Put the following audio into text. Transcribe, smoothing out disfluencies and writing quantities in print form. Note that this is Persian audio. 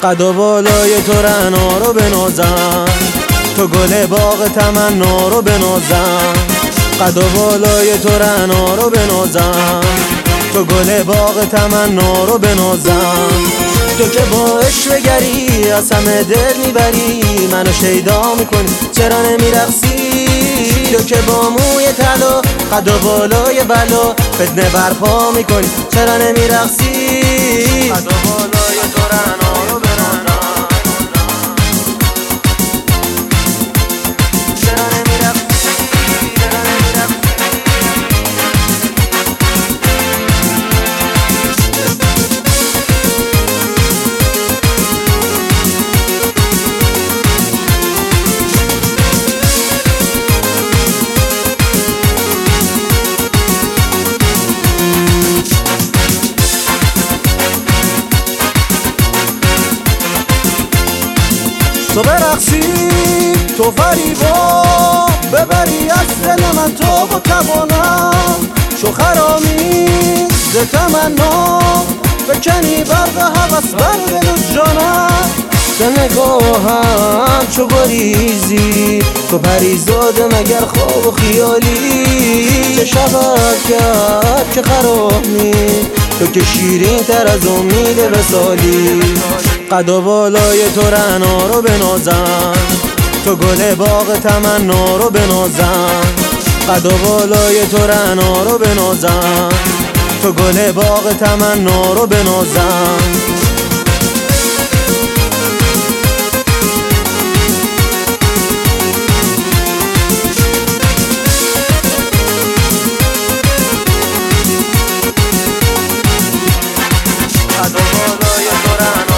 قد و بالای تو رعنا رو بنازم، تو گل باغ تمنا رو بنازم. قد و بالای تو رعنا رو بنازم، تو گل باغ تمنا رو بنازم. تو که با عشق بگری از همه دل میبری، منو شیدا میکنی چرا نمیرقصی؟ تو که با موی طلا قد و بالای بلا فتنه برپا میکنی چرا نمیرقصی؟ قد و بالای تو رعنا رو بنازم، چرا نمیرقصی؟ تو برقصی تو فریبا ببری از دل من تو و توانم، شو خرامی ز تمنا بکنی برق هوس بر دل و جانم. به نگاهم چو گریزی تو پریزاده مگر خواب و خیالی؟ چه شود کرد که خرامی تو که شیرین تر از امید وصالی؟ قد و بالای تو رعنا رو بنازم، تو گل باغ تمنا رو بنازم. قد و بالای تو رعنا رو بنازم، تو گل باغ تمنا رو بنازم. قد و بالای تو رعنا